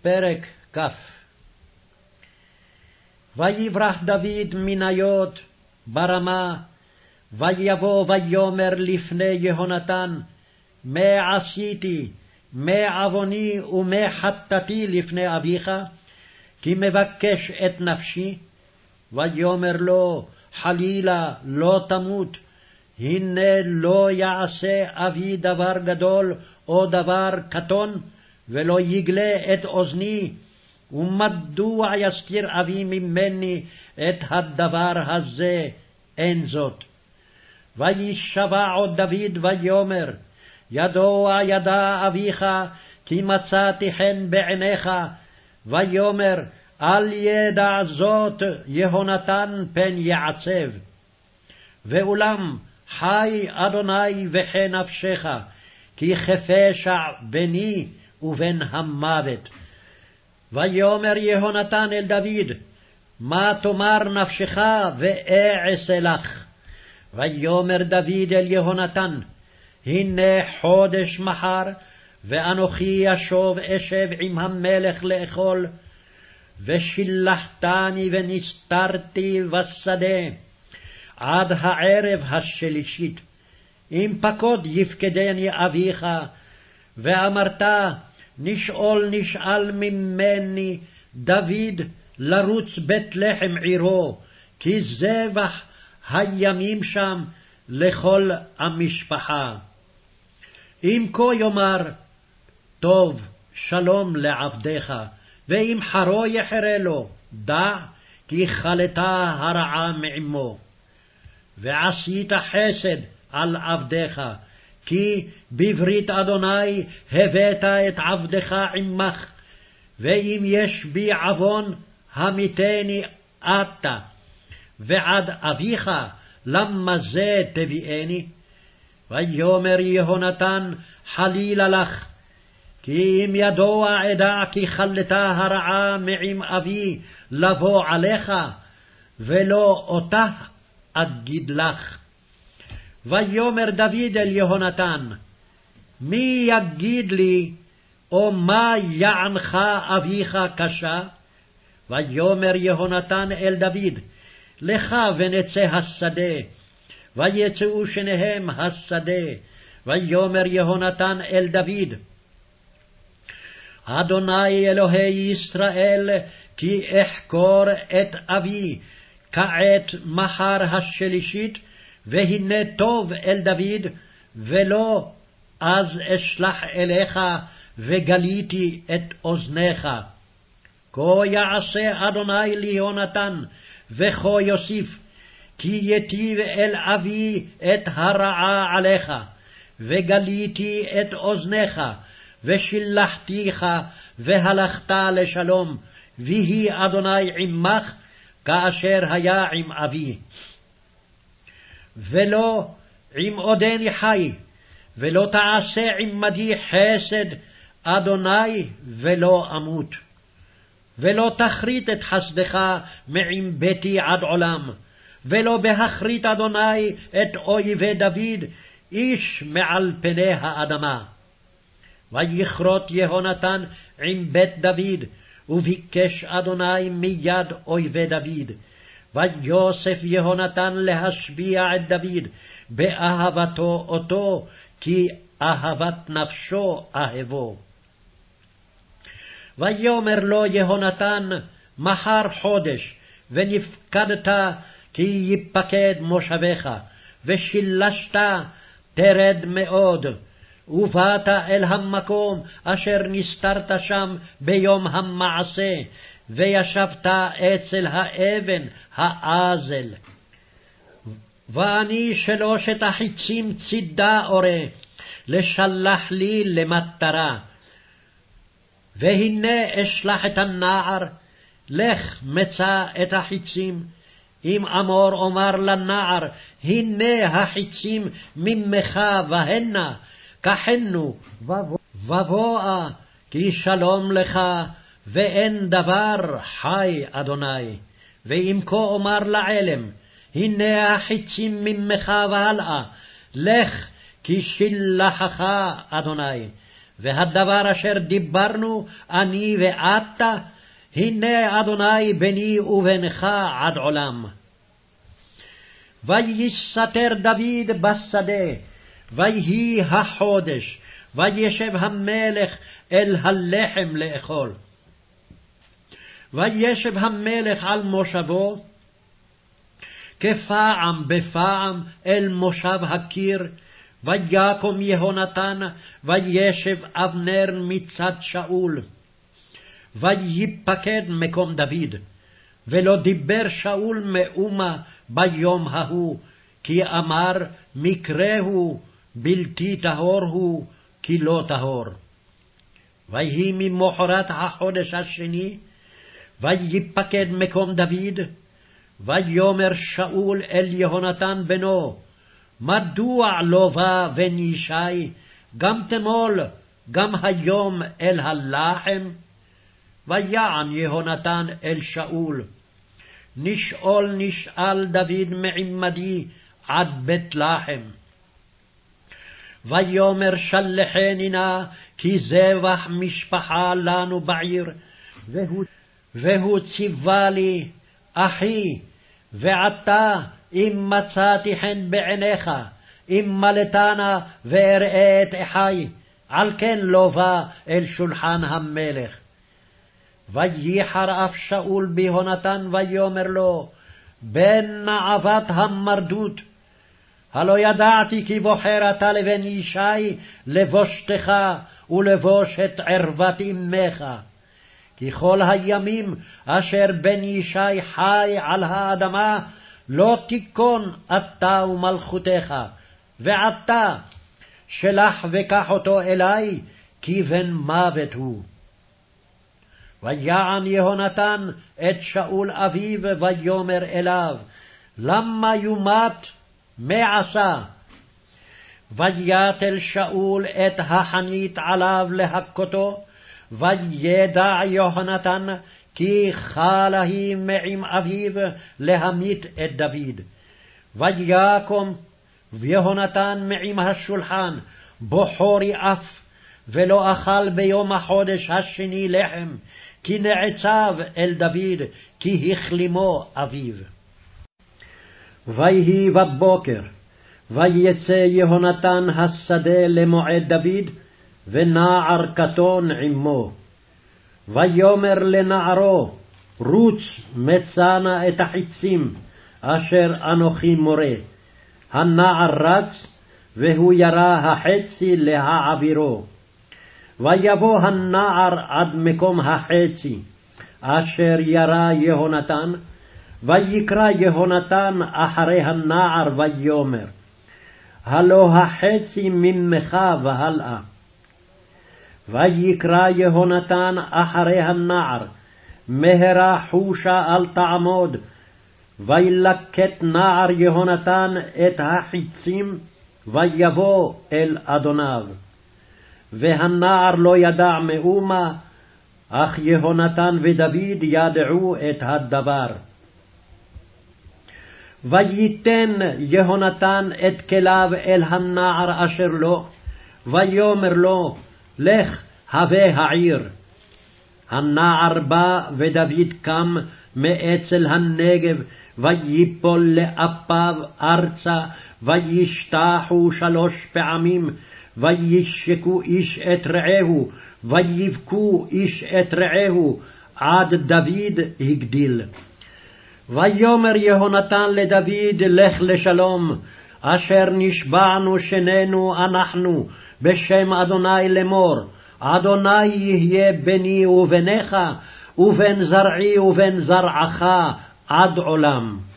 פרק כ'. ויברח דוד מניות ברמה, ויבוא ויאמר לפני יהונתן, מה עשיתי, מה עווני ומה חטאתי לפני אביך, כי מבקש את נפשי? ויאמר לו, חלילה לא תמות, הנה לא יעשה אבי דבר גדול או דבר קטון, ולא יגלה את אוזני, ומדוע יסתיר אבי ממני את הדבר הזה? אין זאת. וישבע עוד דוד ויאמר, ידוע ידע אביך, כי מצאתי חן בעיניך. ויאמר, אל ידע זאת יהונתן פן יעצב. ואולם חי אדוני וחי נפשך, כי כפשע ביני ובין המוות. ויאמר יהונתן אל דוד, מה תאמר נפשך ואעשה לך? ויאמר דוד אל יהונתן, הנה חודש מחר, ואנוכי אשב עם המלך לאכול, ושילחתני ונסתרתי בשדה עד הערב השלישית. אם פקוד יפקדני אביך, ואמרת, נשאל ממני דוד לרוץ בית לחם עירו, כי זבח הימים שם לכל המשפחה. אם כה יאמר, טוב, שלום לעבדך, ואם חרו יחרה לו, דע, כי חלתה הרעה מעמו. ועשית חסד על עבדך, כי בברית אדוני הבאת את עבדך עמך, ואם יש בי עוון, המיתני אתה, ועד אביך, למה זה תביאני? ויאמר יהונתן, חלילה לך, כי אם ידוע אדע כי חלתה הרעה מעם אבי לבוא עליך, ולא אותה אגיד לך. ויאמר דוד אל יהונתן, מי יגיד לי, או מה יענך אביך קשה? ויאמר יהונתן אל דוד, לך ונצא השדה. ויצאו שניהם השדה. ויאמר יהונתן אל דוד, אדוני אלוהי ישראל, כי אחקור את אבי כעת מחר השלישית, והנה טוב אל דוד, ולא אז אשלח אליך וגליתי את אוזניך. כה יעשה אדוני ליהונתן, וכה יוסיף, כי יטיב אל אבי את הרעה עליך, וגליתי את אוזניך, ושילחתיך, והלכת לשלום, ויהי אדוני עמך, כאשר היה עם אבי. ולא עם עודני חי, ולא תעשה עמדי חסד, אדוני, ולא אמות. ולא תכרית את חסדך מעם ביתי עד עולם, ולא בהכרית אדוני את אויבי דוד, איש מעל פני האדמה. ויכרות יהונתן עם בית דוד, וביקש אדוני מיד אויבי דוד. ויוסף יהונתן להשביע את דוד באהבתו אותו, כי אהבת נפשו אהבו. ויאמר לו יהונתן, מחר חודש, ונפקדת כי יפקד מושבך, ושילשת תרד מאוד, ובאת אל המקום אשר נסתרת שם ביום המעשה, וישבת אצל האבן האזל. ואני שלושת החיצים צידה אורה, לשלח לי למטרה. והנה אשלח את הנער, לך מצא את החיצים. אם אמור אומר לנער, הנה החיצים ממך והנה, קחנו ובואה, כי שלום לך, ואין דבר חי אדוני. ואם כה אומר לעלם, הנה החיצים ממך והלאה, לך, כי שילחך אדוני. והדבר אשר דיברנו אני ואתה, הנה אדוני ביני ובינך עד עולם. ויסתר דוד בשדה, ויהי החודש, וישב המלך אל הלחם לאכול. וישב המלך על מושבו, כפעם בפעם אל מושב הקיר, ויקום יהונתן, וישב אבנר מצד שאול. ויפקד מקום דוד, ולא דיבר שאול מאומה ביום ההוא, כי אמר מקרהו בלתי טהור הוא, כי לא טהור. ויהי ממחרת החודש השני, ויפקד מקום דוד, ויאמר שאול אל יהונתן בנו, מדוע לא בא בן ישי, גם תמול, גם היום אל הלחם? ויען יהונתן אל שאול, נשאל דוד מעמדי עד בית לחם. ויאמר שלחני נא, כי זבח משפחה לנו בעיר, והוא ציווה לי, אחי, ועתה אם מצאתי חן בעיניך, אם מלטנה ואראה את אחי, על כן לא בא אל שולחן המלך. וייחר אף שאול ביהונתן, ויאמר לו, בן נעבת המרדות, הלא ידעתי כי בוחר אתה לבן ישי לבושתך ולבוש את ערוות אמך. כי כל הימים אשר בן ישי חי על האדמה, לא תיכון אתה ומלכותך, ועתה שלח וקח אותו אלי, כי בן מוות הוא. ויען יהונתן את שאול אביו, ויאמר אליו, למה יומת? מה עשה? ויתל שאול את החנית עליו להכותו, וידע יהונתן כי חלה היא מעם אביו להמית את דוד. ויקום יהונתן מעם השולחן, בוחרי אף, ולא אכל ביום החודש השני לחם, כי נעצב אל דוד, כי החלימו אביו. ויהי בבוקר, ויצא יהונתן השדה למועד דוד, ונער קטון עמו. ויאמר לנערו, רוץ מצא נא את החיצים, אשר אנוכי מורה. הנער רץ, והוא ירה החצי להעבירו. ויבוא הנער עד מקום החצי, אשר ירה יהונתן, ויקרא יהונתן אחרי הנער, ויאמר, הלא החצי ממך והלאה. ויקרא יהונתן אחרי הנער, מהרה חושה אל תעמוד. וילקט נער יהונתן את החיצים, ויבוא אל אדוניו. והנער לא ידע מאומה, אך יהונתן ודוד ידעו את הדבר. וייתן יהונתן את כליו אל הנער אשר לו, ויאמר לו, לך הווה העיר. הנער בא, ודוד קם מאצל הנגב, ויפול לאפיו ארצה, וישתחו 3 פעמים, וישקו איש את רעהו, ויבכו איש את רעהו, עד דוד הגדיל. ויאמר יהונתן לדוד, לך לשלום, אשר נשבענו שנינו אנחנו, בשם אדוני לאמור, אדוני יהיה ביני וביניך, ובין זרעי ובין זרעך עד עולם.